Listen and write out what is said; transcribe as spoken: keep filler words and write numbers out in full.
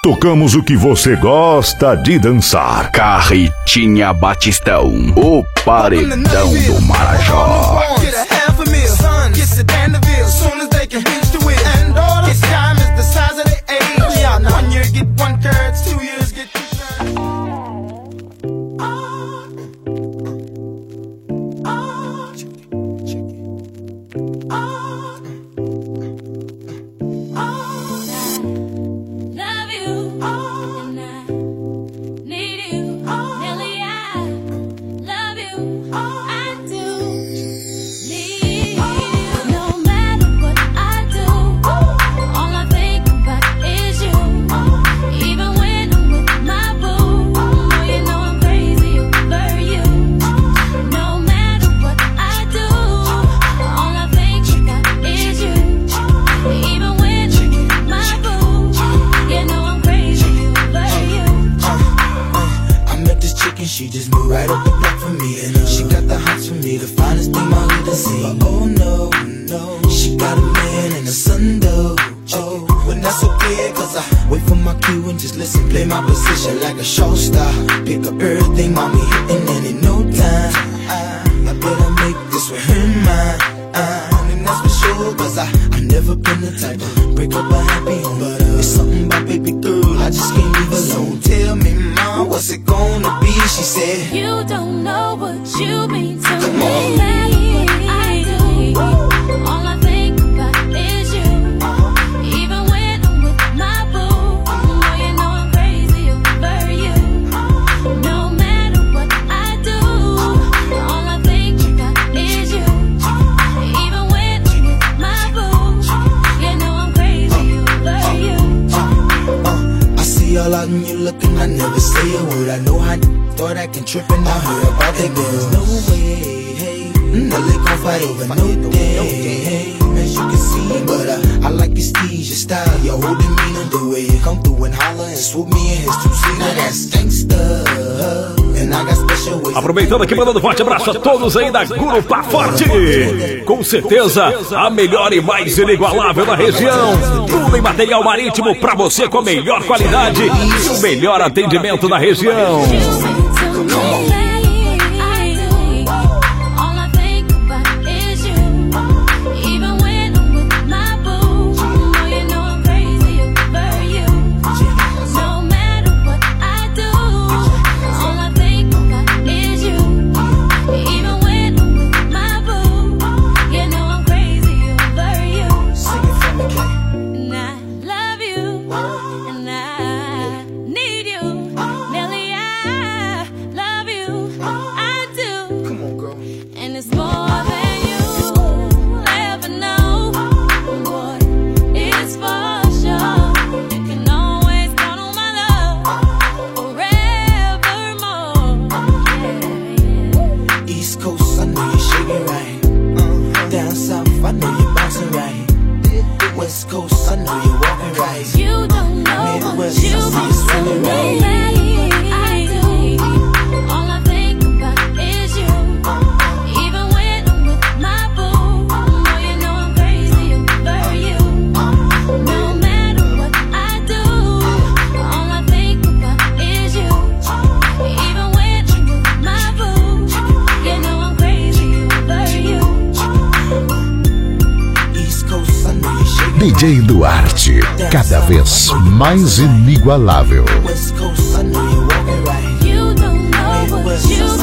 tocamos o que você gosta de dançar. Carretinha Batistão, o paredão do Marajó. She just moved right up the block for me, and uh, she got the hots for me, the finest thing my hood has seen. But oh no, no, she got a man and a son though. Oh, when that's okay, cause I wait for my cue and just listen, play my position like a show star. Pick up everything, mommy hitting, and in no time I, I better make this with her mine. Uh, and that's for sure, cause I, I never been the type to break up a happy home. But uh, it's something about baby girl, I just can't leave alone. Tell me, mom, what's it gonna be? She said, you don't know what you mean to Come me. on. No matter what I do, all I think about is you. uh-huh. Even when I'm with my boo, oh, you know I'm crazy over you. uh-huh. No matter what I do, all I think about is you. uh-huh. Even when I'm with my boo, you know I'm crazy over you. uh, uh, I see all out and you looking, I never say a word. I know how thought I can trip and I heard about that girl. There's no way, hey, no they gon' fight over no day, hey, as you can see. But uh, I like your steez, your style, your whole demeanor, the way you come through and holler and swoop me in his two-seater. Now that's gangsta. And I got special ways. Aproveitando aqui, mandando um forte abraço a todos aí da Gurupa Forte. Com certeza, a melhor e mais inigualável da região. Tudo em material marítimo pra você com a melhor qualidade e o melhor atendimento da região. D J Duarte, cada vez mais inigualável. You don't know what you